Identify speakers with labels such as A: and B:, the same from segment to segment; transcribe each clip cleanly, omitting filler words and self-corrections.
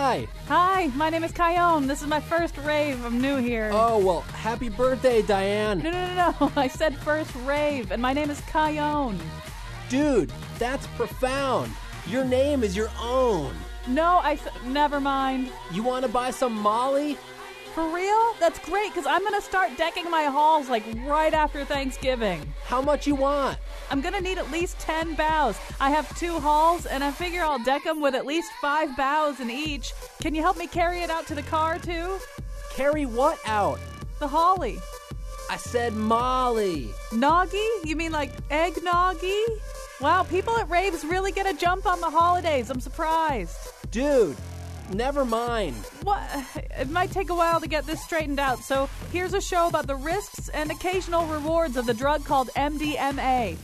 A: hi.
B: Hi, my name is Kyone. This is my first rave. I'm new here.
A: Oh, well, happy birthday, Diane.
B: No. I said first rave, and my name is Kyone.
A: Dude, that's profound. Your name is your own.
B: No, never mind.
A: You want to buy some Molly?
B: For real? That's great, because I'm going to start decking my halls, like, right after Thanksgiving.
A: How much you want?
B: I'm going to need at least 10 boughs. I have 2 halls, and I figure I'll deck them with at least 5 boughs in each. Can you help me carry it out to the car, too?
A: Carry what out?
B: The holly.
A: I said Molly.
B: Noggy? You mean like egg-noggy? Wow, people at raves really get a jump on the holidays. I'm surprised.
A: Dude, never mind.
B: What? It might take a while to get this straightened out, so here's a show about the risks and occasional rewards of the drug called MDMA.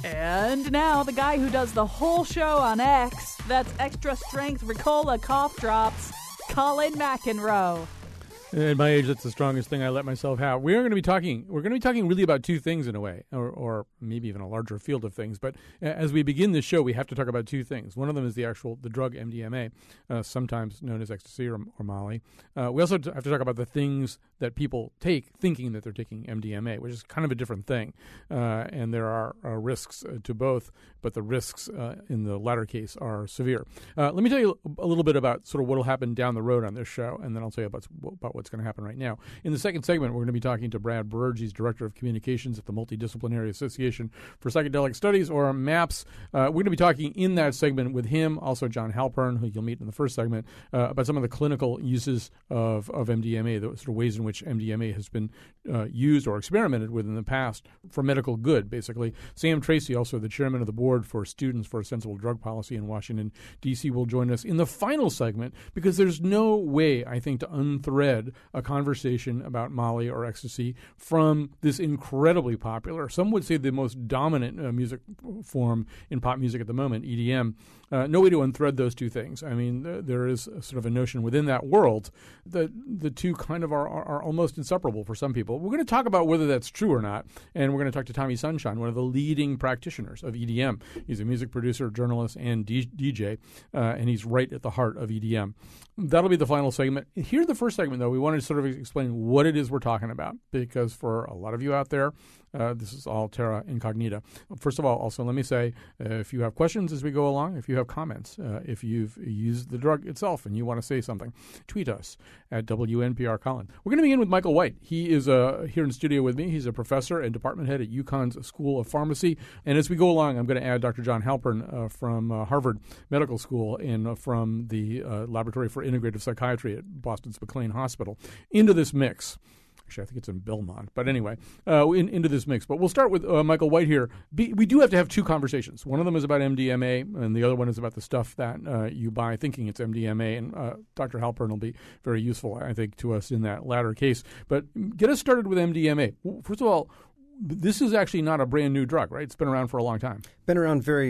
B: And now the guy who does the whole show on X, that's extra strength Ricola cough drops, Colin McEnroe.
C: At my age, that's the strongest thing I let myself have. We're going to be talking really about 2 things in a way, or maybe even a larger field of things. But as we begin this show, we have to talk about 2 things. One of them is the drug MDMA, sometimes known as ecstasy or Molly. We also have to talk about the things that people take thinking that they're taking MDMA, which is kind of a different thing. And there are risks to both, but the risks in the latter case are severe. Let me tell you a little bit about sort of what will happen down the road on this show, and then I'll tell you about what's going to happen right now. In the second segment, we're going to be talking to Brad Burge. He's Director of Communications at the Multidisciplinary Association for Psychedelic Studies, or MAPS. We're going to be talking in that segment with him, also John Halpern, who you'll meet in the first segment, about some of the clinical uses of MDMA, the sort of ways in which MDMA has been used or experimented with in the past for medical good, basically. Sam Tracy, also the chairman of the board for Students for a Sensible Drug Policy in Washington, D.C., will join us in the final segment, because there's no way, I think, to unthread a conversation about Molly or ecstasy from this incredibly popular, some would say the most dominant music form in pop music at the moment, EDM. No way to unthread those 2 things. I mean, there is sort of a notion within that world that the 2 kind of are almost inseparable for some people. We're going to talk about whether that's true or not, and we're going to talk to Tommy Sunshine, one of the leading practitioners of EDM. He's a music producer, journalist, and DJ, and he's right at the heart of EDM. That'll be the final segment. Here's the first segment, though. We wanted to sort of explain what it is we're talking about, because for a lot of you out there, this is all terra incognita. First of all, also, let me say, if you have questions as we go along, if you have comments, if you've used the drug itself and you want to say something, tweet us at WNPR Colin. We're going to begin with Michael White. He is here in the studio with me. He's a professor and department head at UConn's School of Pharmacy. And as we go along, I'm going to add Dr. John Halpern from Harvard Medical School and from the Laboratory for Integrative Psychiatry at Boston's McLean Hospital into this mix. Actually, I think it's in Belmont. But anyway, into this mix. But we'll start with Michael White here. We do have to have 2 conversations. One of them is about MDMA, and the other one is about the stuff that you buy thinking it's MDMA. And Dr. Halpern will be very useful, I think, to us in that latter case. But get us started with MDMA. First of all, this is actually not a brand new drug, right? It's been around for a long time.
D: Been around for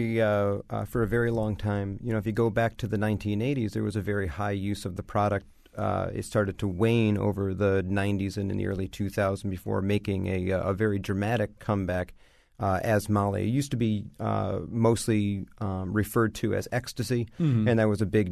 D: a very long time. You know, if you go back to the 1980s, there was a very high use of the product. It started to wane over the 90s and in the early 2000s before making a very dramatic comeback as Molly. It used to be mostly referred to as ecstasy, and that was a big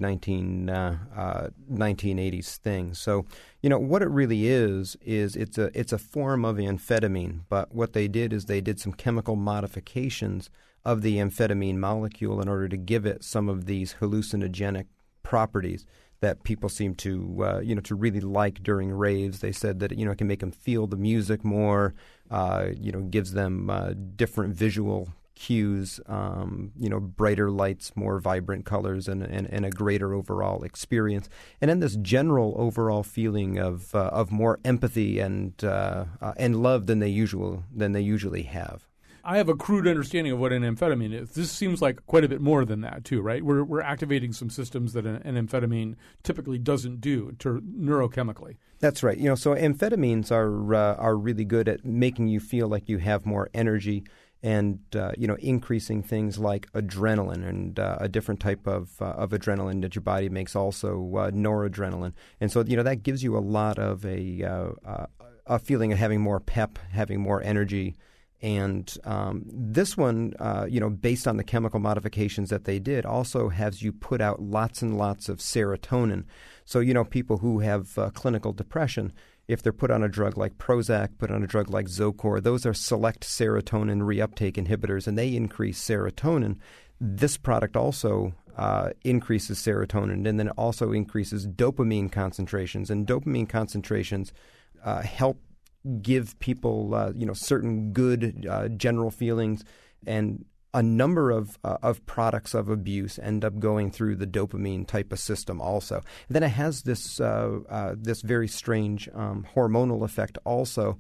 D: 1980s thing. So, you know, what it really is it's a form of amphetamine, but what they did is they did some chemical modifications of the amphetamine molecule in order to give it some of these hallucinogenic properties that people seem to to really like during raves. They said that it can make them feel the music more, gives them different visual cues, brighter lights, more vibrant colors, and a greater overall experience, and then this general overall feeling of more empathy and love than they usually have.
C: I have a crude understanding of what an amphetamine is. This seems like quite a bit more than that, too, right? We're activating some systems that an amphetamine typically doesn't do neurochemically.
D: That's right. So amphetamines are really good at making you feel like you have more energy and increasing things like adrenaline and a different type of adrenaline that your body makes, also noradrenaline, and so that gives you a lot of a feeling of having more pep, having more energy. And this one, based on the chemical modifications that they did, also has you put out lots and lots of serotonin. So, people who have clinical depression, if they're put on a drug like Prozac, put on a drug like Zocor, those are select serotonin reuptake inhibitors, and they increase serotonin. This product also increases serotonin, and then it also increases dopamine concentrations. And dopamine concentrations help give people, certain good general feelings, and a number of products of abuse end up going through the dopamine type of system also. And then it has this very strange hormonal effect also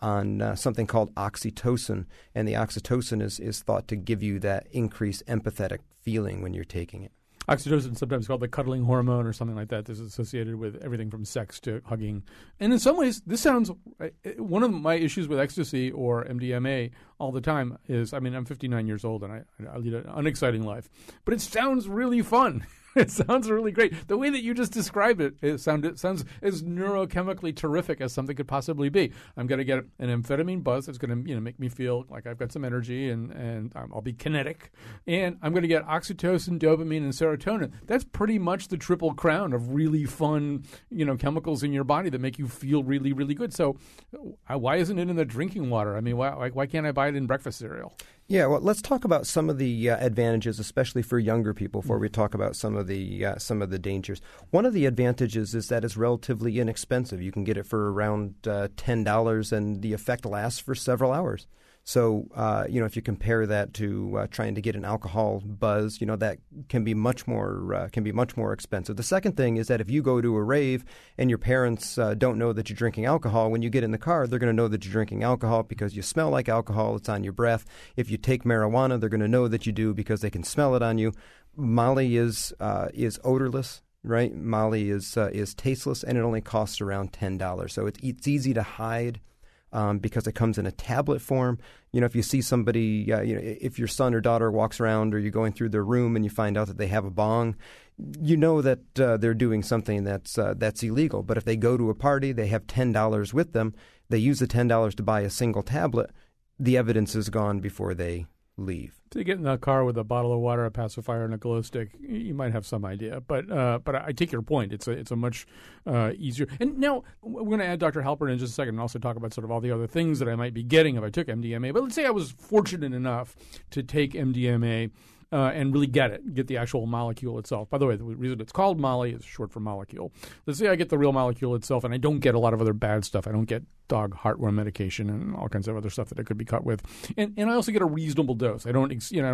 D: on something called oxytocin, and the oxytocin is thought to give you that increased empathetic feeling when you're taking it.
C: Oxytocin is sometimes called the cuddling hormone or something like that. This is associated with everything from sex to hugging. And in some ways, this sounds – one of my issues with ecstasy or MDMA all the time is – I'm 59 years old and I lead an unexciting life. But it sounds really fun. It sounds really great. The way that you just described it sounds as neurochemically terrific as something could possibly be. I'm going to get an amphetamine buzz that's going to make me feel like I've got some energy and I'll be kinetic. And I'm going to get oxytocin, dopamine, and serotonin. That's pretty much the triple crown of really fun, chemicals in your body that make you feel really, really good. So why isn't it in the drinking water? Why can't I buy it in breakfast cereal?
D: Yeah, well, let's talk about some of the advantages, especially for younger people, before we talk about some of the dangers. One of the advantages is that it's relatively inexpensive. You can get it for around $10, and the effect lasts for several hours. So, if you compare that to trying to get an alcohol buzz, that can be much more expensive. The second thing is that if you go to a rave and your parents don't know that you're drinking alcohol, when you get in the car, they're going to know that you're drinking alcohol because you smell like alcohol. It's on your breath. If you take marijuana, they're going to know that you do because they can smell it on you. Molly is odorless. Right? Molly is tasteless, and it only costs around $10. So it's easy to hide. Because it comes in a tablet form. If you see somebody, if your son or daughter walks around or you're going through their room and you find out that they have a bong, you know that they're doing something that's illegal. But if they go to a party, they have $10 with them, they use the $10 to buy a single tablet, the evidence is gone before they leave.
C: To get in the car with a bottle of water, a pacifier, and a glow stick, you might have some idea. But I take your point. It's a much easier. And now we're going to add Dr. Halpern in just a second and also talk about sort of all the other things that I might be getting if I took MDMA. But let's say I was fortunate enough to take MDMA and really get the actual molecule itself. By the way, the reason it's called Molly is short for molecule. Let's say I get the real molecule itself, and I don't get a lot of other bad stuff. I don't get dog heartworm medication and all kinds of other stuff that I could be caught with. And I also get a reasonable dose. I don't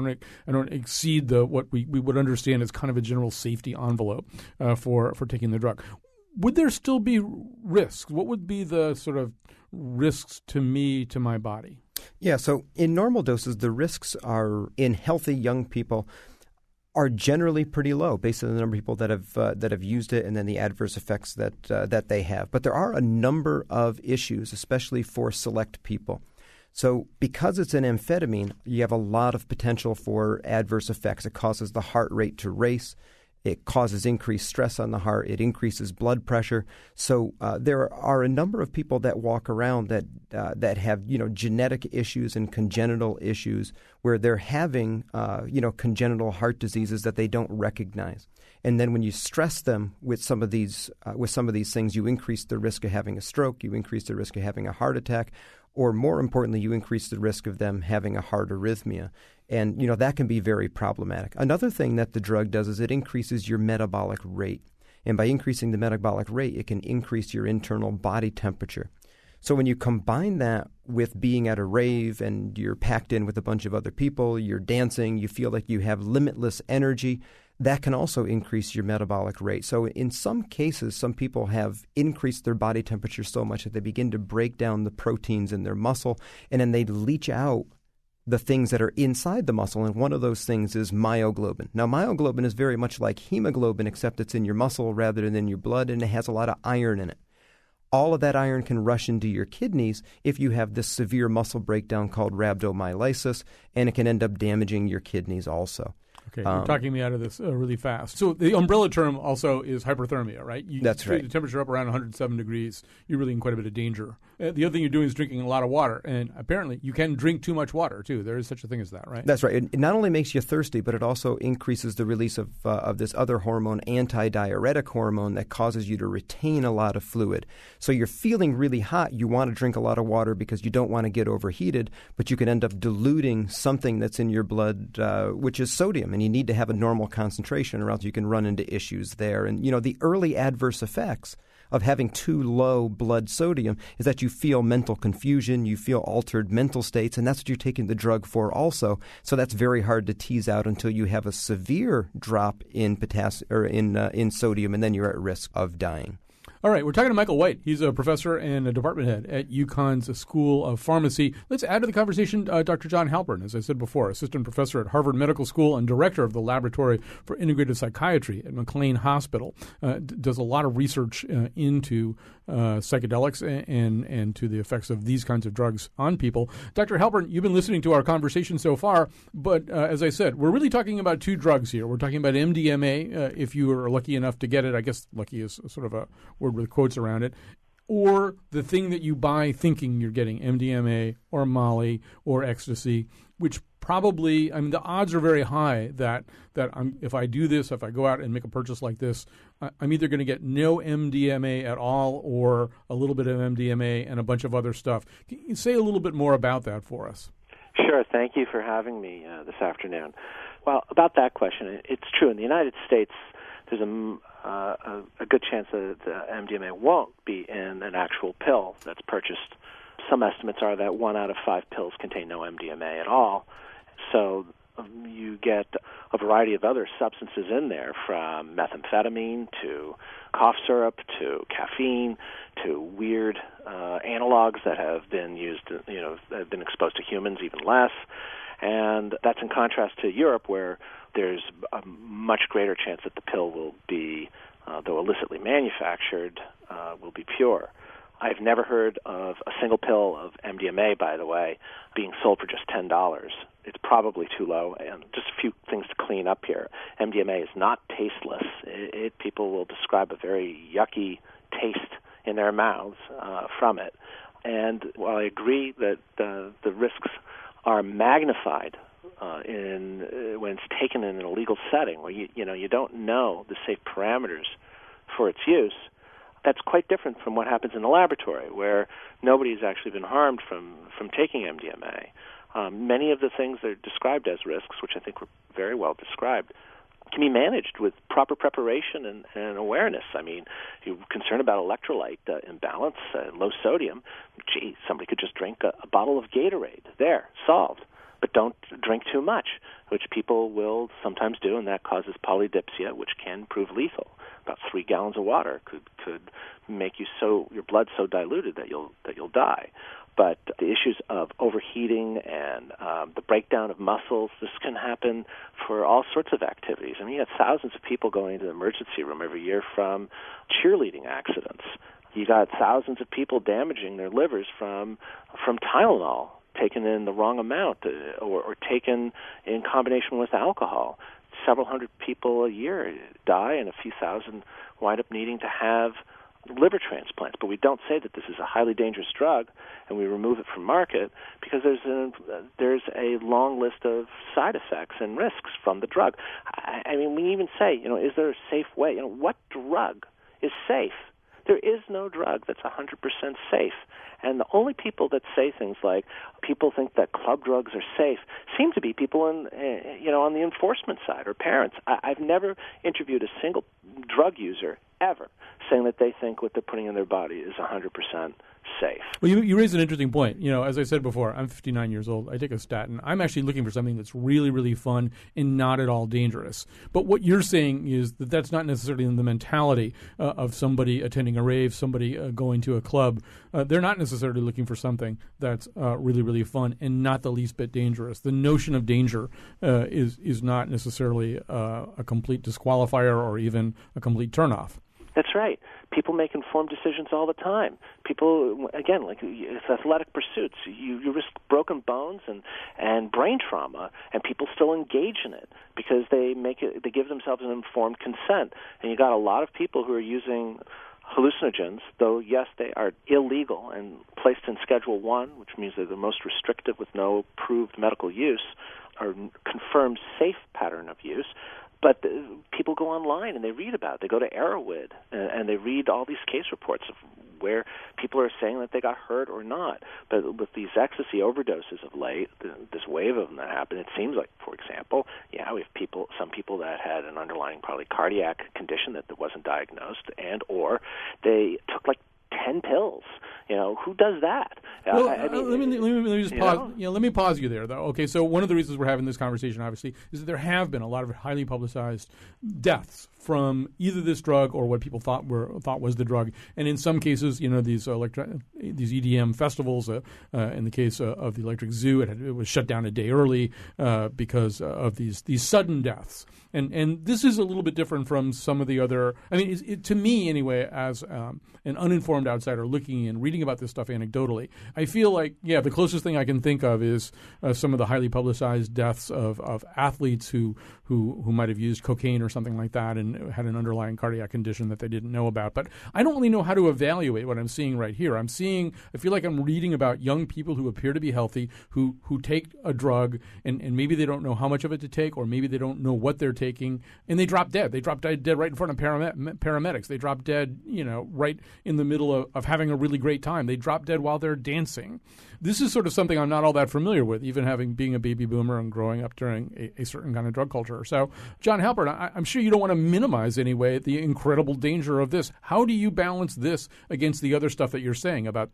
C: exceed what we would understand as kind of a general safety envelope for taking the drug. Would there still be risks? What would be the sort of risks to my body?
D: Yeah, so in normal doses, the risks are in healthy young people are generally pretty low based on the number of people that have used it and then the adverse effects that they have. But there are a number of issues, especially for select people. So because it's an amphetamine, you have a lot of potential for adverse effects. It causes the heart rate to race. It causes increased stress on the heart. It increases blood pressure. So there are a number of people that walk around that have genetic issues and congenital issues where they're having congenital heart diseases that they don't recognize. And then when you stress them with some of these things, you increase the risk of having a stroke. You increase the risk of having a heart attack. Or more importantly, you increase the risk of them having a heart arrhythmia. And, that can be very problematic. Another thing that the drug does is it increases your metabolic rate. And by increasing the metabolic rate, it can increase your internal body temperature. So when you combine that with being at a rave and you're packed in with a bunch of other people, you're dancing, you feel like you have limitless energy, that can also increase your metabolic rate. So in some cases, some people have increased their body temperature so much that they begin to break down the proteins in their muscle, and then they leach out the things that are inside the muscle, and one of those things is myoglobin. Now, myoglobin is very much like hemoglobin, except it's in your muscle rather than in your blood, and it has a lot of iron in it. All of that iron can rush into your kidneys if you have this severe muscle breakdown called rhabdomyolysis, and it can end up damaging your kidneys also.
C: Okay, you're talking me out of this really fast. So the umbrella term also is hyperthermia, right?
D: That's right.
C: The temperature up around 107 degrees, you're really in quite a bit of danger. The other thing you're doing is drinking a lot of water, and apparently you can drink too much water, too. There is such a thing as that, right?
D: That's right. It not only makes you thirsty, but it also increases the release of this other hormone, antidiuretic hormone, that causes you to retain a lot of fluid. So you're feeling really hot. You want to drink a lot of water because you don't want to get overheated, but you can end up diluting something that's in your blood, which is sodium. And you need to have a normal concentration or else you can run into issues there. And, the early adverse effects of having too low blood sodium is that you feel mental confusion, you feel altered mental states, and that's what you're taking the drug for also. So that's very hard to tease out until you have a severe drop in potassium or in sodium, and then you're at risk of dying.
C: All right, we're talking to Michael White. He's a professor and a department head at UConn's School of Pharmacy. Let's add to the conversation Dr. John Halpern, as I said before, assistant professor at Harvard Medical School and director of the Laboratory for Integrative Psychiatry at McLean Hospital. Does a lot of research into psychedelics and to the effects of these kinds of drugs on people. Dr. Halpern, you've been listening to our conversation so far, but as I said, we're really talking about two drugs here. We're talking about MDMA, if you are lucky enough to get it. I guess lucky is sort of a word with quotes around it, or the thing that you buy thinking you're getting MDMA or Molly or ecstasy, which probably, the odds are very high that if I do this, if I go out and make a purchase like this, I'm either going to get no MDMA at all or a little bit of MDMA and a bunch of other stuff. Can you say a little bit more about that for us?
E: Sure. Thank you for having me this afternoon. Well, about that question, it's true. In the United States, there's a good chance that the MDMA won't be in an actual pill that's purchased. Some estimates are that 1 out of 5 pills contain no MDMA at all. So you get a variety of other substances in there, from methamphetamine to cough syrup to caffeine to weird analogs that have been used, have been exposed to humans, even less. And that's in contrast to Europe, where there's a much greater chance that the pill will be, though illicitly manufactured, will be pure. I've never heard of a single pill of MDMA, by the way, being sold for just $10. It's probably too low. And just a few things to clean up here. MDMA is not tasteless. People will describe a very yucky taste in their mouths from it. And while I agree that the risks are magnified when it's taken in an illegal setting, where you don't know the safe parameters for its use, that's quite different from what happens in the laboratory, where nobody's actually been harmed from taking MDMA. Many of the things that are described as risks, which I think were very well described, can be managed with proper preparation and awareness. You're concerned about electrolyte imbalance, low sodium. Gee, somebody could just drink a bottle of Gatorade. There, solved. But don't drink too much, which people will sometimes do, and that causes polydipsia, which can prove lethal. About 3 gallons of water could make your blood so diluted that you'll die. But the issues of overheating and the breakdown of muscles, this can happen for all sorts of activities. You have thousands of people going into the emergency room every year from cheerleading accidents. You got thousands of people damaging their livers from Tylenol, taken in the wrong amount or taken in combination with alcohol. Several hundred people a year die, and a few thousand wind up needing to have liver transplants. But we don't say that this is a highly dangerous drug and we remove it from market, because there's a long list of side effects and risks from the drug. We even say, is there a safe way? What drug is safe? There is no drug that's 100% safe. And the only people that say things like people think that club drugs are safe seem to be people on the enforcement side, or parents. I've never interviewed a single drug user ever saying that they think what they're putting in their body is 100% safe.
C: Well, you raise an interesting point. As I said before, I'm 59 years old. I take a statin. I'm actually looking for something that's really, really fun and not at all dangerous. But what you're saying is that that's not necessarily in the mentality of somebody attending a rave, somebody going to a club. They're not necessarily looking for something that's really, really fun and not the least bit dangerous. The notion of danger is not necessarily a complete disqualifier or even a complete turnoff.
E: That's right. People make informed decisions all the time. People, again, like it's athletic pursuits. You risk broken bones and brain trauma, and people still engage in it because they give themselves an informed consent. And you got a lot of people who are using hallucinogens, though, yes, they are illegal and placed in Schedule 1, which means they're the most restrictive with no proved medical use or confirmed safe pattern of use. But people go online and they read about it. They go to Arrowhead and they read all these case reports of where people are saying that they got hurt or not. But with these ecstasy overdoses of late, this wave of them that happened, it seems like, for example, we have some people that had an underlying probably cardiac condition that wasn't diagnosed, and or they took like 10 pills. Who does that?
C: Well, let me just pause. Let me pause you there, though. Okay, so one of the reasons we're having this conversation, obviously, is that there have been a lot of highly publicized deaths from either this drug or what people thought was the drug, and in some cases, these EDM festivals. In the case of the Electric Zoo, it was shut down a day early because of these sudden deaths. And this is a little bit different from some of the other. I mean, to me anyway, as an uninformed outsider looking in, reading about this stuff anecdotally, I feel like the closest thing I can think of is some of the highly publicized deaths of athletes who might have used cocaine or something like that and had an underlying cardiac condition that they didn't know about. But I don't really know how to evaluate what I'm seeing right here. I feel like I'm reading about young people who appear to be healthy, who take a drug, and maybe they don't know how much of it to take, or maybe they don't know what they're taking, and they drop dead. They drop dead right in front of paramedics. They drop dead, right in the middle of having a really great time. They drop dead while they're dancing. This is sort of something I'm not all that familiar with, even being a baby boomer and growing up during a certain kind of drug culture. So, John Halpern, I'm sure you don't want to minimize anyway the incredible danger of this. How do you balance this against the other stuff that you're saying about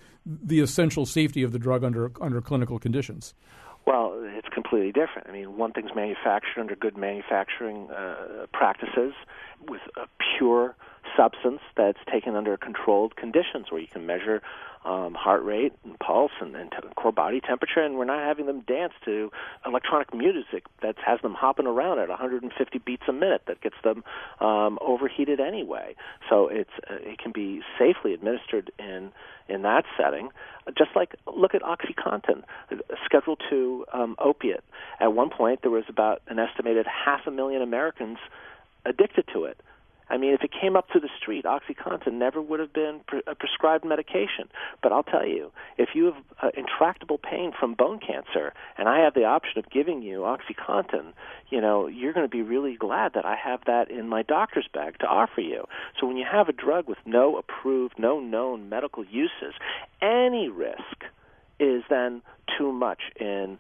C: the essential safety of the drug under clinical conditions?
E: Well, it's completely different. I mean, one thing's manufactured under good manufacturing practices with a pure substance that's taken under controlled conditions where you can measure heart rate and pulse and core body temperature, and we're not having them dance to electronic music that has them hopping around at 150 beats a minute that gets them overheated anyway. So it can be safely administered in that setting. Just like, look at OxyContin, Schedule II opiate. At one point, there was about an estimated 500,000 Americans addicted to it. I mean, if it came up to the street, OxyContin never would have been a prescribed medication. But I'll tell you, if you have intractable pain from bone cancer, and I have the option of giving you OxyContin, you're going to be really glad that I have that in my doctor's bag to offer you. So when you have a drug with no approved, no known medical uses, any risk is then too much in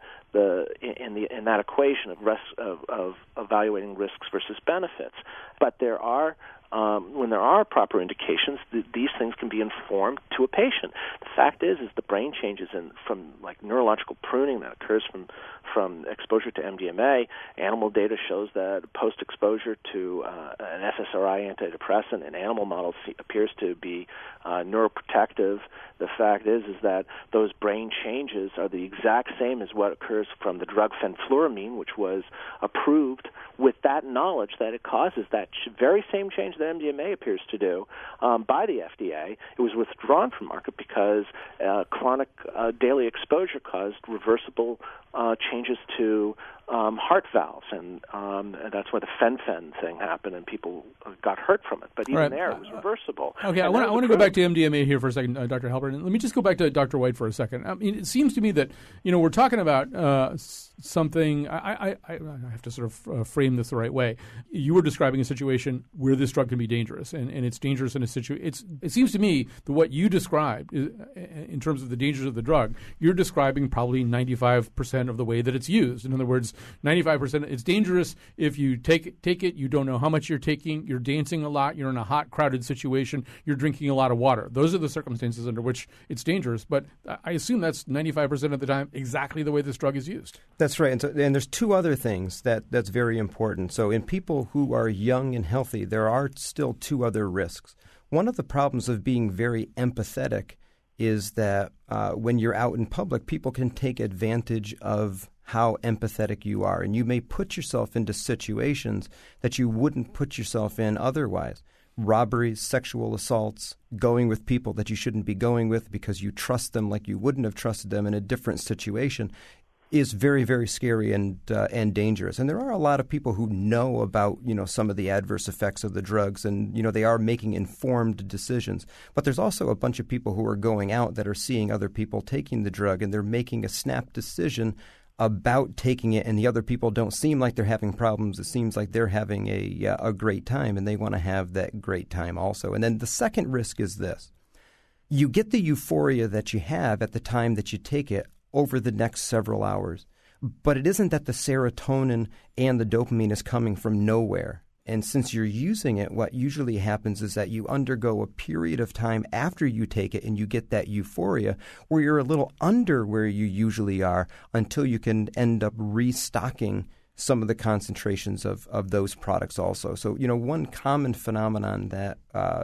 E: that equation of evaluating risks versus benefits. But there are when there are proper indications, these things can be informed to a patient. The fact is the brain changes from like neurological pruning that occurs from exposure to MDMA. Animal data shows that post-exposure to an SSRI antidepressant in animal models appears to be neuroprotective. The fact is that those brain changes are the exact same as what occurs from the drug fenfluramine, which was approved with that knowledge that it causes that very same change that MDMA appears to do by the FDA. It was withdrawn from market because chronic daily exposure caused reversible changes to heart valves, and that's why the fen-phen thing happened, and people got hurt from it. But even there, it was reversible.
C: Okay, I want to go back to MDMA here for a second, Dr. Halpern. Let me just go back to Dr. White for a second. I mean, it seems to me that we're talking about something. I have to sort of frame this the right way. You were describing a situation where this drug can be dangerous, and it's dangerous in a situation. It seems to me that what you described in terms of the dangers of the drug, you're describing probably 95% of the way that it's used. In other words, 95%. It's dangerous if you take it. You don't know how much you're taking. You're dancing a lot. You're in a hot, crowded situation. You're drinking a lot of water. Those are the circumstances under which it's dangerous. But I assume that's 95% of the time exactly the way this drug is used.
D: That's right. And there's two other things that's very important. So in people who are young and healthy, there are still two other risks. One of the problems of being very empathetic is that when you're out in public, people can take advantage of how empathetic you are, and you may put yourself into situations that you wouldn't put yourself in otherwise. robberies, sexual assaults, going with people that you shouldn't be going with because you trust them like you wouldn't have trusted them in a different situation, is very, very scary and dangerous. And there are a lot of people who know about, some of the adverse effects of the drugs, and, they are making informed decisions. But there's also a bunch of people who are going out that are seeing other people taking the drug, and they're making a snap decision about taking it, and the other people don't seem like they're having problems. It seems like they're having a great time, and they want to have that great time also. And then the second risk is this. You get the euphoria that you have at the time that you take it over the next several hours. But it isn't that the serotonin and the dopamine is coming from nowhere. And since you're using it, what usually happens is that you undergo a period of time after you take it and you get that euphoria where you're a little under where you usually are until you can end up restocking some of the concentrations of those products also. So, one common phenomenon that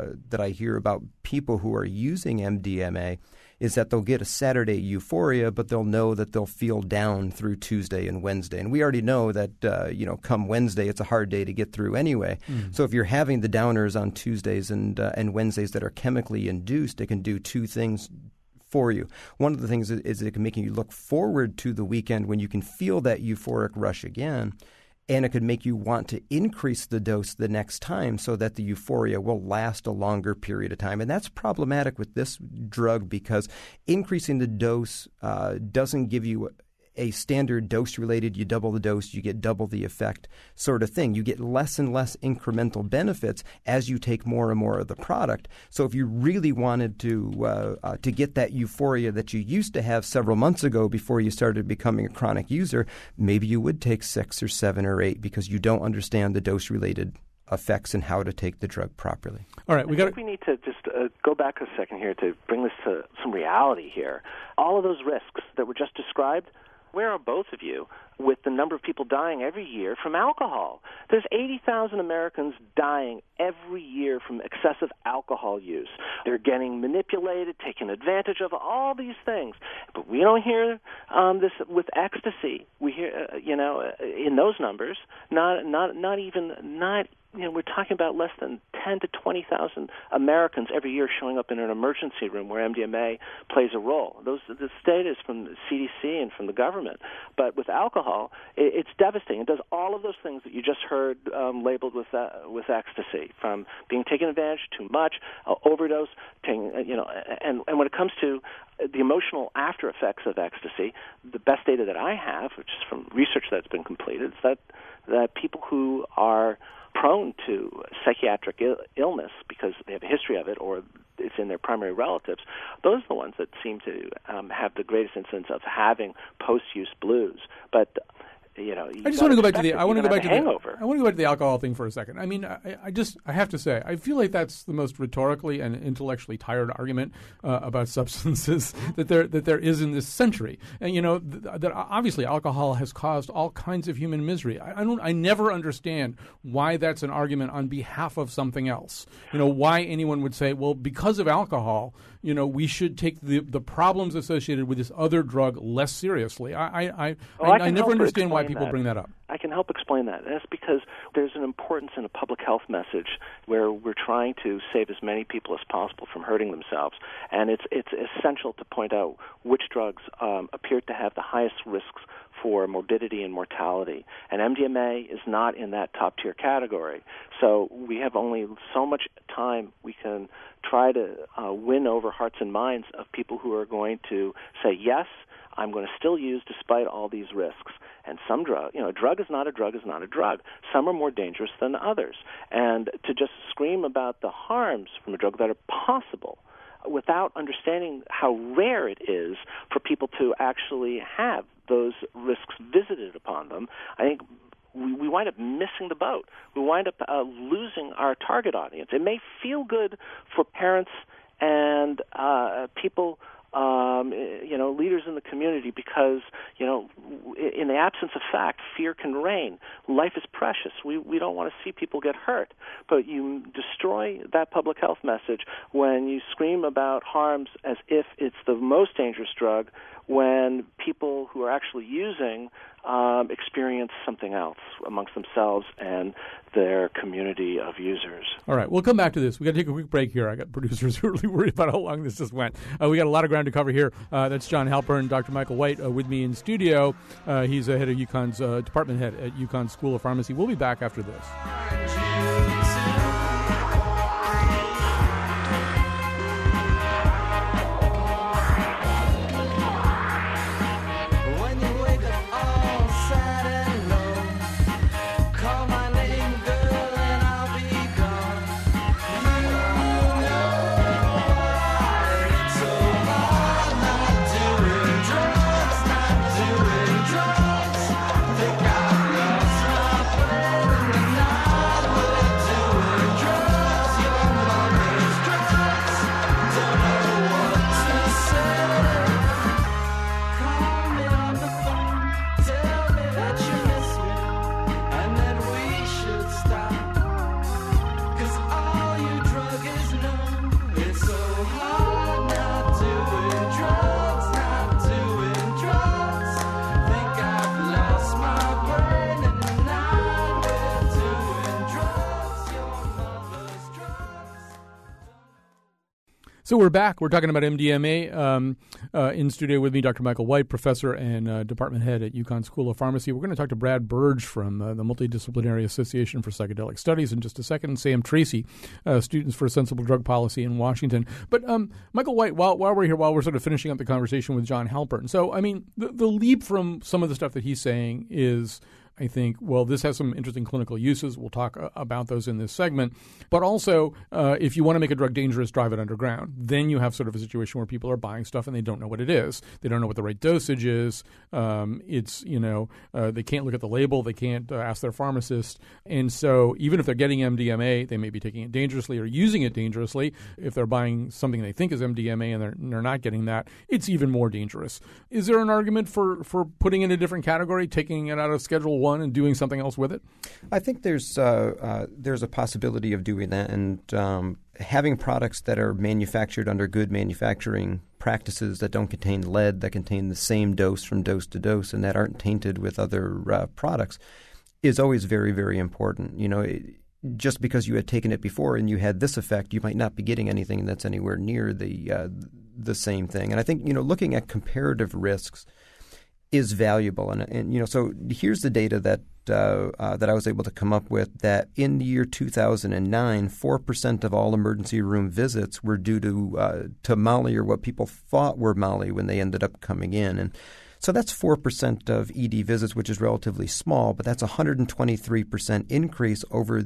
D: I hear about people who are using MDMA is that they'll get a Saturday euphoria, but they'll know that they'll feel down through Tuesday and Wednesday. And we already know that, come Wednesday, it's a hard day to get through anyway. So if you're having the downers on Tuesdays and Wednesdays that are chemically induced, it can do two things for you. One of the things is it can make you look forward to the weekend when you can feel that euphoric rush again. And it could make you want to increase the dose the next time so that the euphoria will last a longer period of time. And that's problematic with this drug because increasing the dose doesn't give you a standard dose-related, you double the dose, you get double the effect sort of thing. You get less and less incremental benefits as you take more and more of the product. So if you really wanted to get that euphoria that you used to have several months ago before you started becoming a chronic user, maybe you would take 6 or 7 or 8 because you don't understand the dose-related effects and how to take the drug properly.
C: All right, we
E: need to just go back a second here to bring this to some reality here. All of those risks that were just described, where are both of you with the number of people dying every year from alcohol? There's 80,000 Americans dying every year from excessive alcohol use. They're getting manipulated, taken advantage of, all these things. But we don't hear this with ecstasy. We hear, in those numbers, we're talking about less than 10 to 20,000 Americans every year showing up in an emergency room where MDMA plays a role. This data is from the CDC and from the government. But with alcohol, it's devastating. It does all of those things that you just heard labeled with ecstasy, from being taken advantage, too much, overdose, and when it comes to the emotional after effects of ecstasy, the best data that I have, which is from research that's been completed, is that people who are prone to psychiatric illness because they have a history of it or it's in their primary relatives, those are the ones that seem to have the greatest incidence of having post-use blues. But
C: I just want to go back to the. I want to go back to
E: hangover.
C: I want to go back to the alcohol thing for a second. I mean, I have to say, I feel like that's the most rhetorically and intellectually tired argument about substances that there is in this century. And that obviously alcohol has caused all kinds of human misery. I never understand why that's an argument on behalf of something else. Why anyone would say, well, because of alcohol, we should take the problems associated with this other drug less seriously. I never understand why people bring that up.
E: I can help explain that. That's because there's an importance in a public health message where we're trying to save as many people as possible from hurting themselves. And it's essential to point out which drugs appear to have the highest risks for morbidity and mortality. And MDMA is not in that top-tier category. So we have only so much time we can try to win over hearts and minds of people who are going to say, yes, I'm going to still use despite all these risks. And some drug, a drug is not a drug is not a drug. Some are more dangerous than others. And to just scream about the harms from a drug that are possible without understanding how rare it is for people to actually have those risks visited upon them, I think we wind up missing the boat. We wind up losing our target audience. It may feel good for parents and people, leaders in the community because, in the absence of fact, fear can reign. Life is precious. We don't want to see people get hurt. But you destroy that public health message when you scream about harms as if it's the most dangerous drug when people who are actually using experience something else amongst themselves and their community of users.
C: All right, we'll come back to this. We got to take a quick break here. I got producers who are really worried about how long this just went. We got a lot of ground to cover here. That's John Halpern, Dr. Michael White with me in studio. He's head of UConn's department head at UConn School of Pharmacy. We'll be back after this. So we're back. We're talking about MDMA. In studio with me, Dr. Michael White, professor and department head at UConn School of Pharmacy. We're going to talk to Brad Burge from the Multidisciplinary Association for Psychedelic Studies in just a second, and Sam Tracy, Students for Sensible Drug Policy in Washington. But Michael White, while we're here, while we're sort of finishing up the conversation with John Halpern, so, I mean, the leap from some of the stuff that he's saying is, I think, well, this has some interesting clinical uses. We'll talk about those in this segment. But also, if you want to make a drug dangerous, drive it underground. Then you have sort of a situation where people are buying stuff and they don't know what it is. They don't know what the right dosage is. They can't look at the label. They can't ask their pharmacist. And so even if they're getting MDMA, they may be taking it dangerously or using it dangerously. If they're buying something they think is MDMA and they're not getting that, it's even more dangerous. Is there an argument for putting it in a different category, taking it out of Schedule 1 and doing something else with it?
D: I think there's a possibility of doing that, and having products that are manufactured under good manufacturing practices that don't contain lead, that contain the same dose from dose to dose, and that aren't tainted with other products is always very, very important. You know, just because you had taken it before and you had this effect, you might not be getting anything that's anywhere near the same thing. And I think, looking at comparative risks is valuable. And so here's the data that I was able to come up with, that in the year 2009, 4% of all emergency room visits were due to Molly, or what people thought were Molly when they ended up coming in. And so that's 4% of ED visits, which is relatively small, but that's a 123% increase over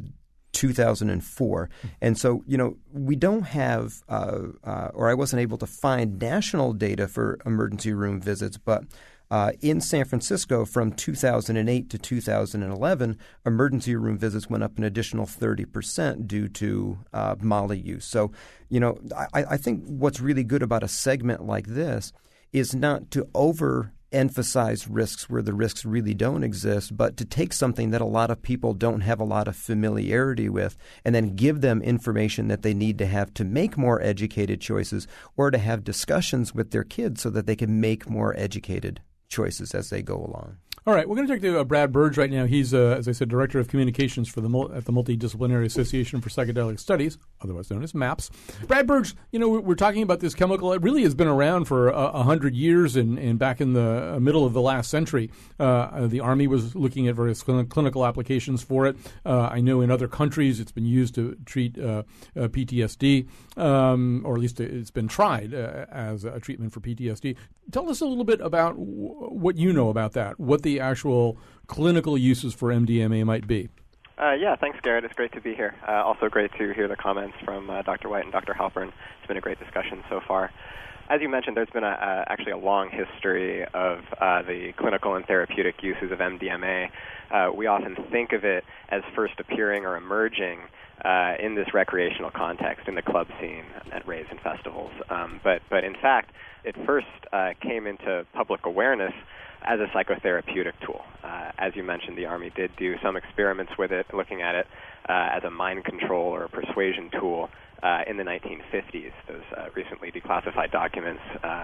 D: 2004. And so, we don't have, or I wasn't able to find national data for emergency room visits, but in San Francisco from 2008 to 2011, emergency room visits went up an additional 30% due to Molly use. So, I think what's really good about a segment like this is not to overemphasize risks where the risks really don't exist, but to take something that a lot of people don't have a lot of familiarity with and then give them information that they need to have to make more educated choices, or to have discussions with their kids so that they can make more educated choices as they go along.
C: All right, we're going to talk to Brad Burge right now. He's, as I said, Director of Communications at the Multidisciplinary Association for Psychedelic Studies, otherwise known as MAPS. Brad Burge, we're talking about this chemical. It really has been around for 100 years, and back in the middle of the last century, the Army was looking at various clinical applications for it. I know in other countries it's been used to treat PTSD, or at least it's been tried as a treatment for PTSD. Tell us a little bit about what you know about that, what the actual clinical uses for MDMA might be.
F: Yeah, thanks, Garrett. It's great to be here. Also great to hear the comments from Dr. White and Dr. Halpern. It's been a great discussion so far. As you mentioned, there's been actually a long history of the clinical and therapeutic uses of MDMA. We often think of it as first appearing or emerging in this recreational context, in the club scene, at raves and festivals. But in fact, it first came into public awareness as a psychotherapeutic tool. As you mentioned, the Army did do some experiments with it, looking at it as a mind control or a persuasion tool in the 1950s. Those recently declassified documents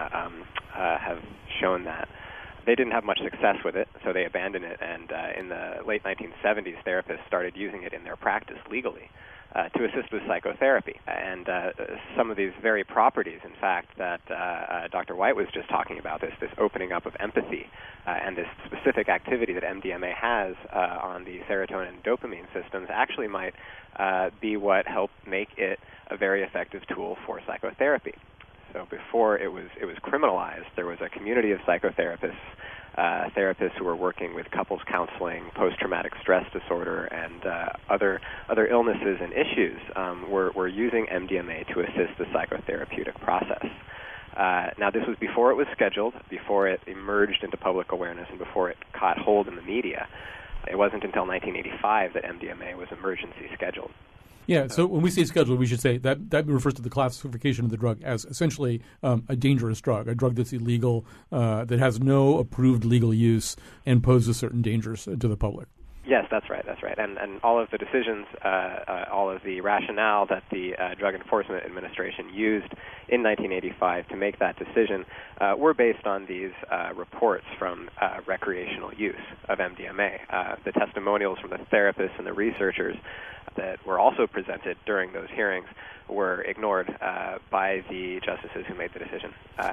F: have shown that. They didn't have much success with it, so they abandoned it, and in the late 1970s, therapists started using it in their practice legally to assist with psychotherapy. And some of these very properties, in fact, that Dr. White was just talking about, this opening up of empathy and this specific activity that MDMA has on the serotonin and dopamine systems, actually might be what helped make it a very effective tool for psychotherapy. So before it was criminalized, there was a community of psychotherapists, therapists who were working with couples counseling, post-traumatic stress disorder, and other illnesses and issues were using MDMA to assist the psychotherapeutic process. Now, this was before it was scheduled, before it emerged into public awareness, and before it caught hold in the media. It wasn't until 1985 that MDMA was emergency scheduled.
C: Yeah, so when we say scheduled, we should say that refers to the classification of the drug as essentially a dangerous drug, a drug that's illegal, that has no approved legal use and poses certain dangers to the public.
F: Yes, that's right. And all of the decisions, all of the rationale that the Drug Enforcement Administration used in 1985 to make that decision were based on these reports from recreational use of MDMA. The testimonials from the therapists and the researchers that were also presented during those hearings were ignored by the justices who made the decision,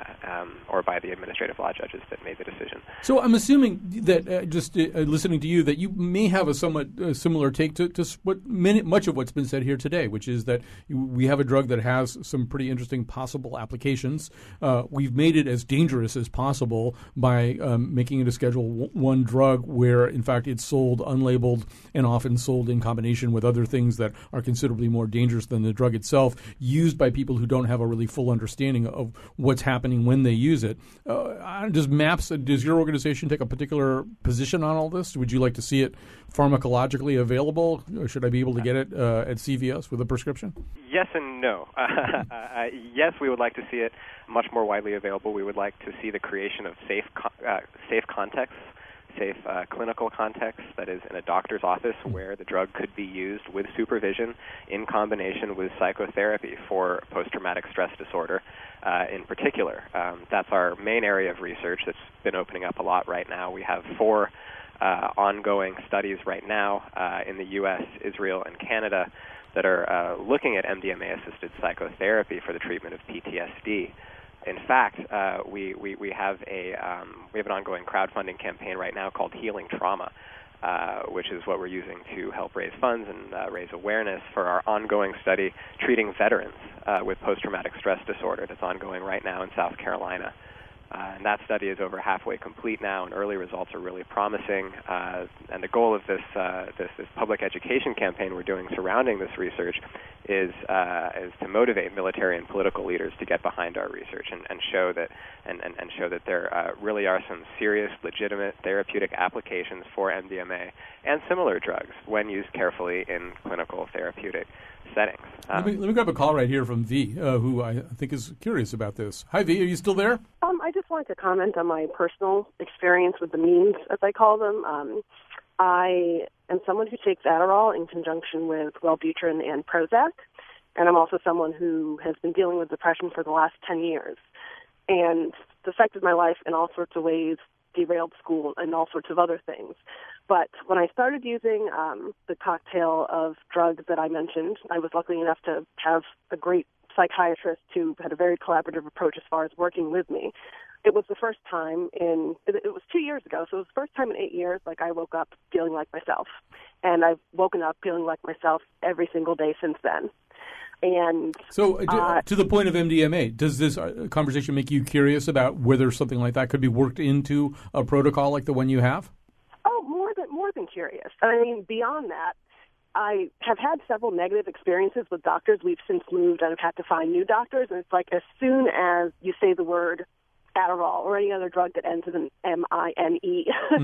F: or by the administrative law judges that made the decision.
C: So I'm assuming that, just listening to you, that you may have a somewhat similar take to much of what's been said here today, which is that we have a drug that has some pretty interesting possible applications. We've made it as dangerous as possible by making it a Schedule I drug where, in fact, it's sold unlabeled and often sold in combination with other things that are considerably more dangerous than the drug itself, used by people who don't have a really full understanding of what's happening when they use it. Does your organization take a particular position on all this? Would you like to see it pharmacologically available? Or should I be able to get it at CVS with a prescription?
F: Yes and no. Yes, we would like to see it much more widely available. We would like to see the creation of safe contexts, safe clinical context, that is in a doctor's office, where the drug could be used with supervision in combination with psychotherapy for post-traumatic stress disorder in particular. That's our main area of research that's been opening up a lot right now. We have 4 ongoing studies right now in the U.S., Israel, and Canada that are looking at MDMA-assisted psychotherapy for the treatment of PTSD. In fact, we have an ongoing crowdfunding campaign right now called Healing Trauma, which is what we're using to help raise funds and raise awareness for our ongoing study treating veterans with post-traumatic stress disorder that's ongoing right now in South Carolina. And that study is over halfway complete now, and early results are really promising. And the goal of this public education campaign we're doing surrounding this research is to motivate military and political leaders to get behind our research and show that there really are some serious, legitimate therapeutic applications for MDMA and similar drugs when used carefully in clinical therapeutic settings.
C: Let me grab a call right here from V, who I think is curious about this. Hi, V. Are you still there?
G: I just wanted to comment on my personal experience with the means, as I call them. I am someone who takes Adderall in conjunction with Wellbutrin and Prozac, and I'm also someone who has been dealing with depression for the last 10 years. And it's affected my life in all sorts of ways, derailed school and all sorts of other things. But when I started using the cocktail of drugs that I mentioned, I was lucky enough to have a great psychiatrist who had a very collaborative approach as far as working with me. It was the first time it was 2 years ago, so it was the first time in 8 years, I woke up feeling like myself. And I've woken up feeling like myself every single day since then. And
C: so, to the point of MDMA, does this conversation make you curious about whether something like that could be worked into a protocol like the one you have?
G: Oh, more than curious. I mean, beyond that, I have had several negative experiences with doctors. We've since moved and I've had to find new doctors, and it's like as soon as you say the word Adderall or any other drug that ends with an M-I-N-E,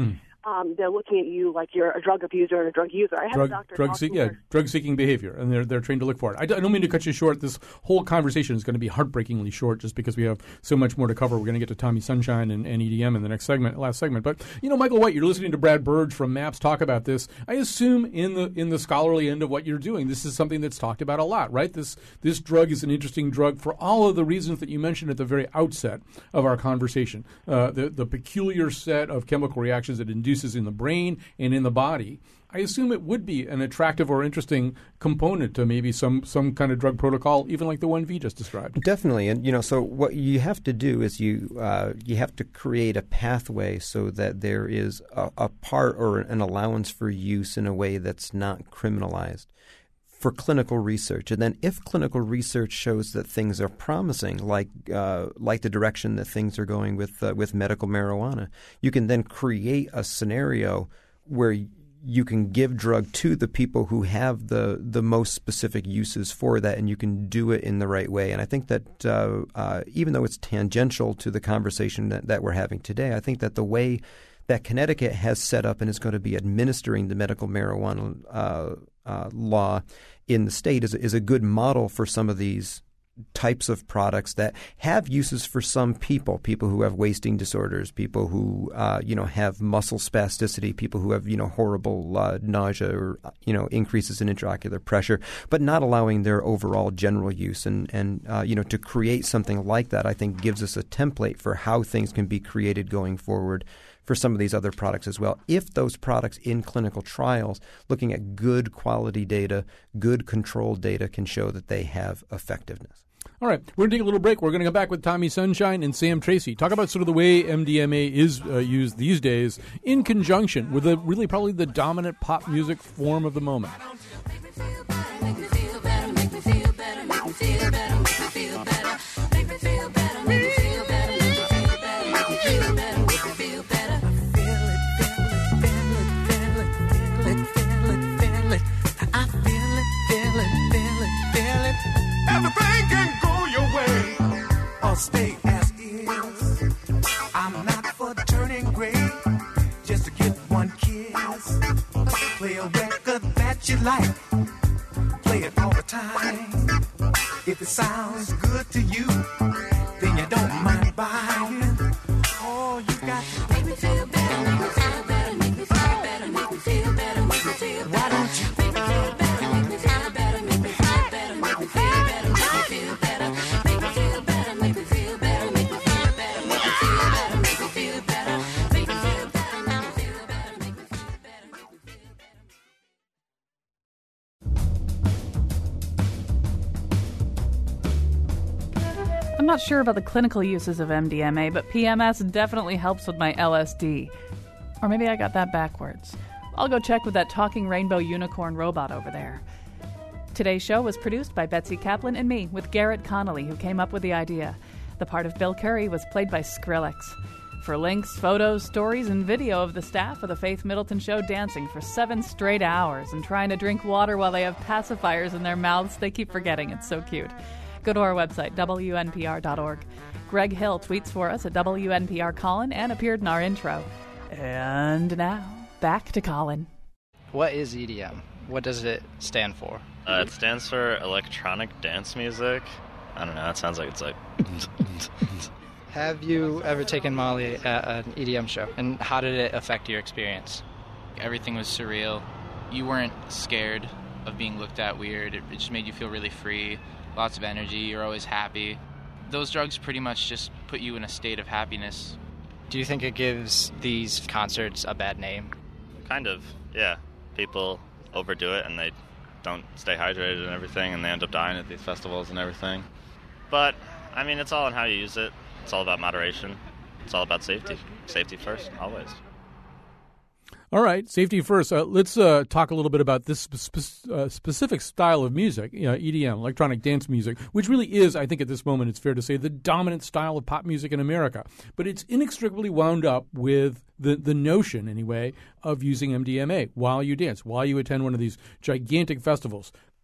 G: they're looking at you like you're a drug abuser and a drug user. I had a doctor
C: drug-seeking behavior, and they're trained to look for it. I don't mean to cut you short. This whole conversation is going to be heartbreakingly short just because we have so much more to cover. We're going to get to Tommy Sunshine and EDM in the last segment. But, Michael White, you're listening to Brad Burge from MAPS talk about this. I assume in the scholarly end of what you're doing, this is something that's talked about a lot, right? This drug is an interesting drug for all of the reasons that you mentioned at the very outset of our conversation. The peculiar set of chemical reactions it induces in the brain and in the body. I assume it would be an attractive or interesting component to maybe some kind of drug protocol, even like the one V just described.
D: Definitely, and so what you have to do is you have to create a pathway so that there is a part or an allowance for use in a way that's not criminalized for clinical research. And then if clinical research shows that things are promising, like the direction that things are going with medical marijuana, you can then create a scenario where you can give drug to the people who have the most specific uses for that, and you can do it in the right way. And I think that even though it's tangential to the conversation that we're having today, I think that the way that Connecticut has set up and is going to be administering the medical marijuana law in the state is a good model for some of these types of products that have uses for some people who have wasting disorders, people who have muscle spasticity, people who have horrible nausea or increases in intraocular pressure, but not allowing their overall general use. And to create something like that, I think gives us a template for how things can be created going forward for some of these other products as well. If those products in clinical trials, looking at good quality data, good controlled data, can show that they have effectiveness.
C: All right, we're going to take a little break. We're going to come back with Tommy Sunshine and Sam Tracy. Talk about sort of the way MDMA is used these days in conjunction with really probably the dominant pop music form of the moment.
H: Everything can go your way or stay as is. I'm not for turning gray just to get one kiss. Play a record that you like, play it all the time. If it sounds good to you, then you don't mind buying. Oh, you got to make me feel better, make me feel better, make me feel better, make me feel better, make me feel better. Why don't you make me feel better, make me feel better, make me feel better, make me feel better.
B: I'm not sure about the clinical uses of MDMA, but PMS definitely helps with my LSD. Or maybe I got that backwards. I'll go check with that talking rainbow unicorn robot over there. Today's show was produced by Betsy Kaplan and me, with Garrett Connolly, who came up with the idea. The part of Bill Curry was played by Skrillex. For links, photos, stories, and video of the staff of the Faith Middleton Show dancing for 7 straight hours and trying to drink water while they have pacifiers in their mouths, they keep forgetting. It's so cute. Go to our website, WNPR.org. Greg Hill tweets for us at WNPR Colin and appeared in our intro. And now, back to Colin.
I: What is EDM? What does it stand for?
J: It stands for electronic dance music. I don't know, it sounds like it's like...
I: Have you ever taken Molly at an EDM show? And how did it affect your experience?
K: Everything was surreal. You weren't scared of being looked at weird. It just made you feel really free. Lots of energy. You're always happy. Those drugs pretty much just put you in a state of happiness.
I: Do you think it gives these concerts a bad name?
J: Kind of, yeah. People overdo it and they don't stay hydrated and everything, and they end up dying at these festivals and everything. But, I mean, it's all in how you use it. It's all about moderation. It's all about safety. Safety first, always.
C: All right, safety first. Let's talk a little bit about this specific style of music, EDM, electronic dance music, which really is, I think at this moment, it's fair to say, the dominant style of pop music in America. But it's inextricably wound up with the notion, anyway, of using MDMA while you dance, while you attend one of these gigantic festivals.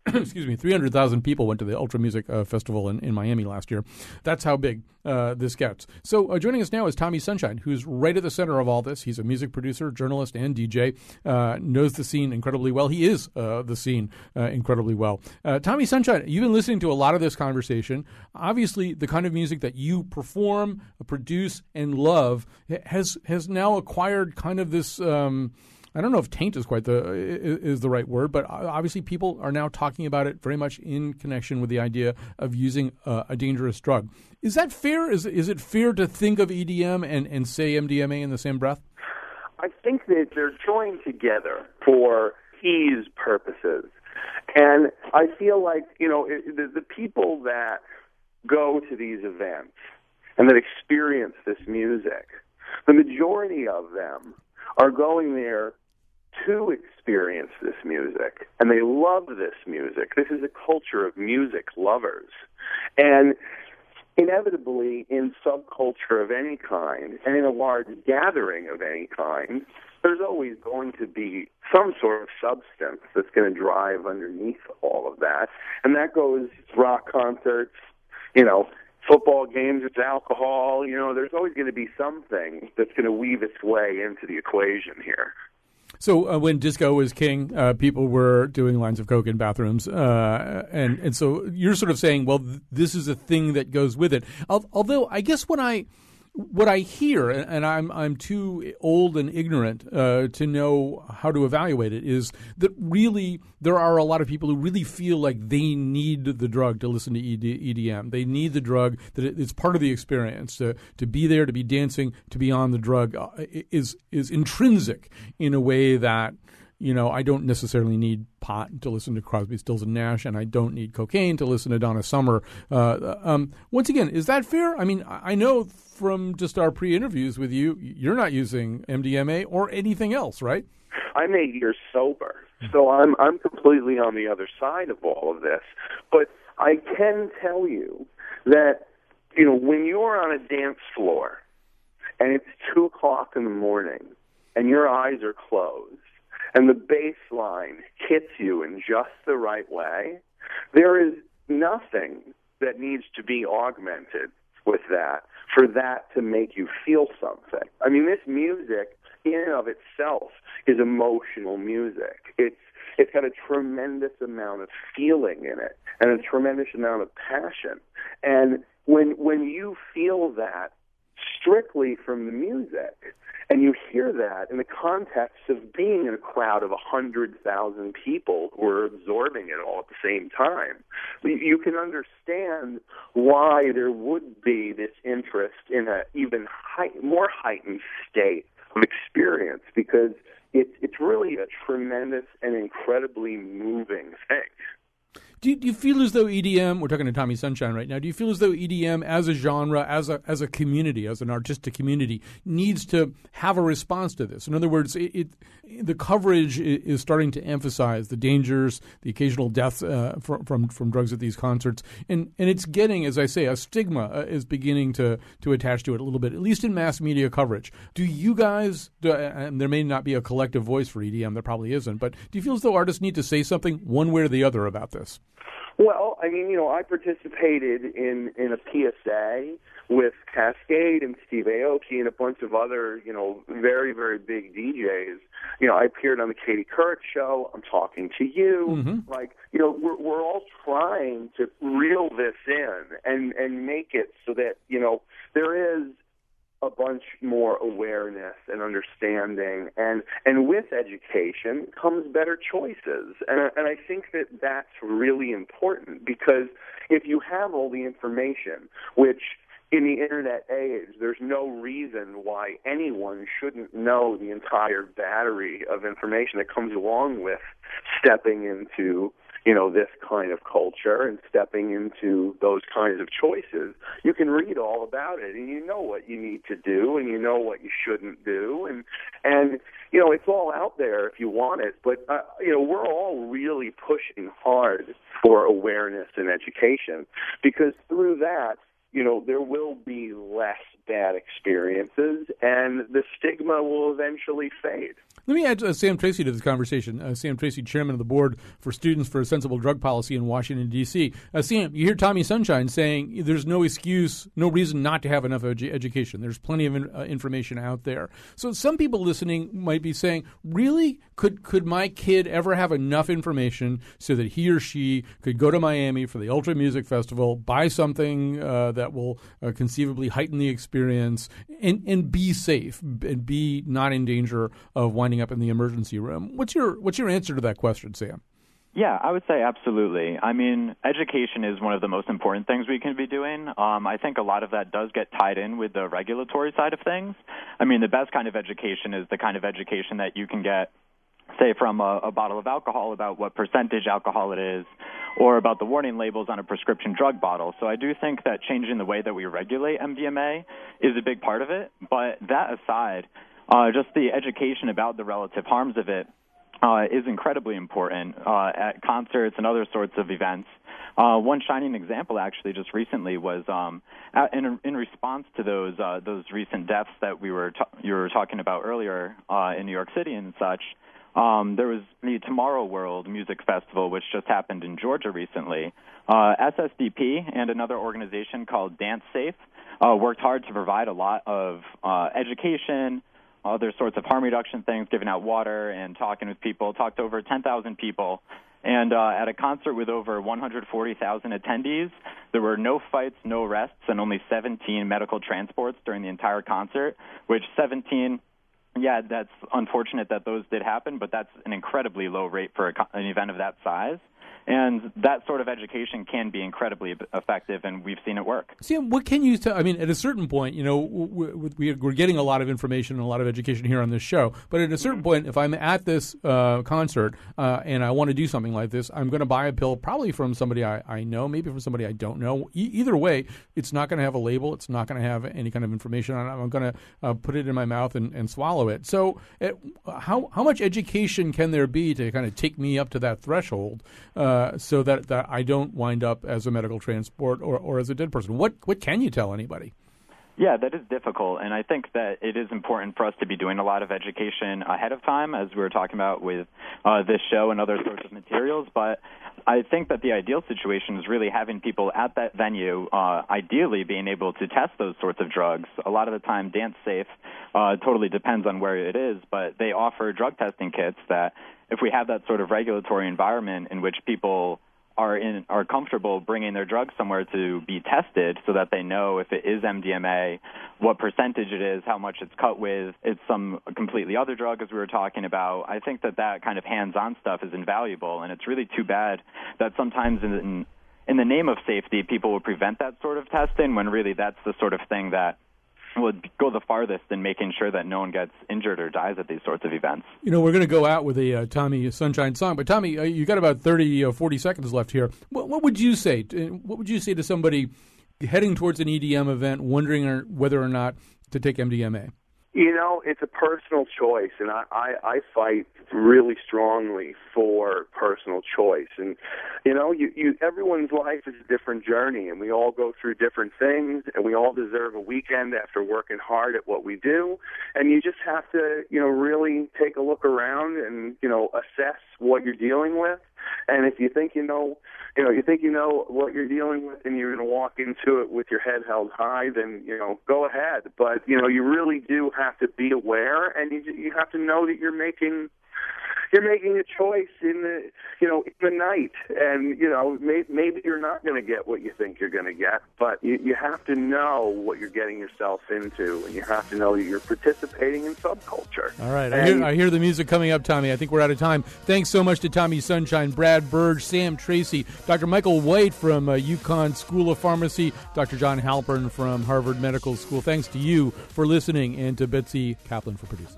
C: excuse me, 300,000 people went to the Ultra Music Festival in Miami last year. That's how big this gets. So joining us now is Tommy Sunshine, who's right at the center of all this. He's a music producer, journalist, and DJ, knows the scene incredibly well. He is the scene incredibly well. Tommy Sunshine, you've been listening to a lot of this conversation. Obviously, the kind of music that you perform, produce, and love has now acquired kind of this... I don't know if taint is quite is the right word, but obviously people are now talking about it very much in connection with the idea of using a dangerous drug. Is that fair? Is it fair to think of EDM and say MDMA in the same breath?
L: I think that they're joined together for ease purposes. And I feel like, the people that go to these events and that experience this music, the majority of them are going there to experience this music, and they love this music. This is a culture of music lovers. And inevitably, in subculture of any kind, and in a large gathering of any kind, there's always going to be some sort of substance that's going to drive underneath all of that. And that goes rock concerts, football games, it's alcohol. There's always going to be something that's going to weave its way into the equation here.
C: So when disco was king, people were doing lines of coke in bathrooms, and so you're sort of saying, well, this is a thing that goes with it. Although I guess what I hear, and I'm too old and ignorant to know how to evaluate it, is that really there are a lot of people who really feel like they need the drug to listen to EDM. They need the drug, that it's part of the experience. To be there, to be dancing, to be on the drug is intrinsic in a way that, I don't necessarily need pot to listen to Crosby, Stills, and Nash, and I don't need cocaine to listen to Donna Summer. Once again, is that fair? I mean, I know from just our pre-interviews with you, you're not using MDMA or anything else, right?
L: I'm 8 years sober, so I'm completely on the other side of all of this. But I can tell you that, when you're on a dance floor and it's 2 o'clock in the morning and your eyes are closed, and the bass line hits you in just the right way, there is nothing that needs to be augmented with that for that to make you feel something. I mean, this music in and of itself is emotional music. It's got a tremendous amount of feeling in it and a tremendous amount of passion. And when you feel that strictly from the music, and you hear that in the context of being in a crowd of 100,000 people who are absorbing it all at the same time, you can understand why there would be this interest in an even more heightened state of experience, because it's really a tremendous and incredibly moving thing.
C: Do you feel as though EDM, we're talking to Tommy Sunshine right now, do you feel as though EDM as a genre, as a community, as an artistic community, needs to have a response to this? In other words, the coverage is starting to emphasize the dangers, the occasional deaths from drugs at these concerts, and it's getting, as I say, a stigma is beginning to attach to it a little bit, at least in mass media coverage. Do you guys, and there may not be a collective voice for EDM, there probably isn't, but do you feel as though artists need to say something one way or the other about this?
L: Well, I mean, I participated in a PSA with Cascade and Steve Aoki and a bunch of other, very, very big DJs. I appeared on the Katie Couric show. I'm talking to you. Mm-hmm. We're all trying to reel this in and make it so that, there is a bunch more awareness and understanding, and with education comes better choices. And I think that that's really important, because if you have all the information, which in the internet age, there's no reason why anyone shouldn't know the entire battery of information that comes along with stepping into this kind of culture and stepping into those kinds of choices. You can read all about it, and you know what you need to do, and you know what you shouldn't do, and it's all out there if you want it. But we're all really pushing hard for awareness and education, because through that, there will be less bad experiences, and the stigma will eventually fade.
C: Let me add Sam Tracy to this conversation. Sam Tracy, chairman of the board for Students for a Sensible Drug Policy in Washington, D.C. Sam, you hear Tommy Sunshine saying there's no excuse, no reason not to have enough education. There's plenty of information out there. So some people listening might be saying, really? Could my kid ever have enough information so that he or she could go to Miami for the Ultra Music Festival, buy something that will conceivably heighten the experience, and be safe and be not in danger of winding up in the emergency room? What's your answer to that question, Sam?
M: Yeah, I would say absolutely. I mean, education is one of the most important things we can be doing. I think a lot of that does get tied in with the regulatory side of things. I mean, the best kind of education is the kind of education that you can get, say, from a bottle of alcohol about what percentage alcohol it is, or about the warning labels on a prescription drug bottle. So I do think that changing the way that we regulate MDMA is a big part of it. But that aside, just the education about the relative harms of it is incredibly important at concerts and other sorts of events. One shining example, actually, just recently was in response to those recent deaths that you were talking about earlier in New York City and such. There was the Tomorrow World Music Festival, which just happened in Georgia recently. SSDP and another organization called Dance Safe worked hard to provide a lot of education, other sorts of harm reduction things, giving out water and talking with people, talked to over 10,000 people. And at a concert with over 140,000 attendees, there were no fights, no arrests, and only 17 medical transports during the entire concert, which 17... Yeah, that's unfortunate that those did happen, but that's an incredibly low rate for an event of that size. And that sort of education can be incredibly effective, and we've seen it work.
C: Sam, what can you tell? I mean, at a certain point, we're getting a lot of information and a lot of education here on this show. But at a certain point, if I'm at this concert and I want to do something like this, I'm going to buy a pill probably from somebody I know, maybe from somebody I don't know. Either way, it's not going to have a label. It's not going to have any kind of information on it. I'm going to put it in my mouth and swallow it. So how much education can there be to kind of take me up to that threshold so that I don't wind up as a medical transport or as a dead person? What can you tell anybody?
M: Yeah, that is difficult, and I think that it is important for us to be doing a lot of education ahead of time, as we were talking about with this show and other sorts of materials. But I think that the ideal situation is really having people at that venue, ideally being able to test those sorts of drugs. A lot of the time, Dance Safe totally depends on where it is, but they offer drug testing kits that if we have that sort of regulatory environment in which people are comfortable bringing their drugs somewhere to be tested so that they know if it is MDMA, what percentage it is, how much it's cut with, it's some completely other drug, as we were talking about. I think that kind of hands-on stuff is invaluable, and it's really too bad that sometimes in the name of safety, people will prevent that sort of testing when really that's the sort of thing that would go the farthest in making sure that no one gets injured or dies at these sorts of events.
C: We're going to go out with a Tommy Sunshine song, but Tommy, you got about 30 or 40 seconds left here. What would you say? What would you say to somebody heading towards an EDM event, wondering whether or not to take MDMA?
L: It's a personal choice, and I fight really strongly for personal choice. And, everyone's life is a different journey, and we all go through different things, and we all deserve a weekend after working hard at what we do. And you just have to, really take a look around and, assess what you're dealing with. And if you think you know what you're dealing with, and you're going to walk into it with your head held high, then go ahead. But you really do have to be aware, and you have to know that you're making a choice in the night, and maybe you're not going to get what you think you're going to get, but you have to know what you're getting yourself into, and you have to know that you're participating in subculture.
C: All right, I hear the music coming up, Tommy. I think we're out of time. Thanks so much to Tommy Sunshine, Brad Burge, Sam Tracy, Dr. Michael White from UConn School of Pharmacy, Dr. John Halpern from Harvard Medical School. Thanks to you for listening, and to Betsy Kaplan for producing.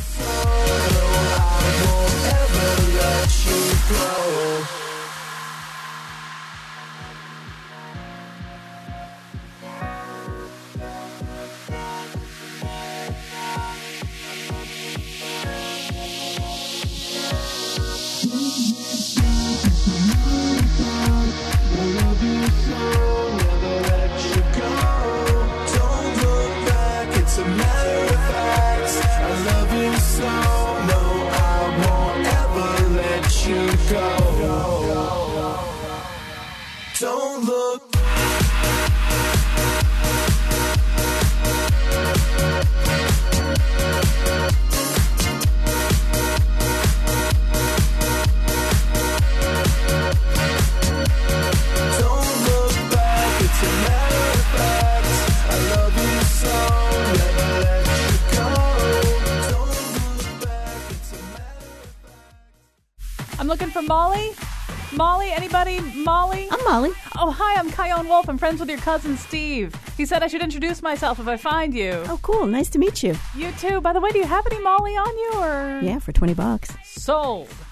H: Let you go. I love you so, never let you go.
B: looking for Molly. Molly, anybody? Molly?
N: I'm Molly.
B: Oh, hi, I'm Kyone Wolf. I'm friends with your cousin Steve. He said I should introduce myself if I find you.
N: Oh, cool. Nice to meet you.
B: You too. By the way, do you have any Molly on you, or?
N: Yeah, for $20.
B: Sold.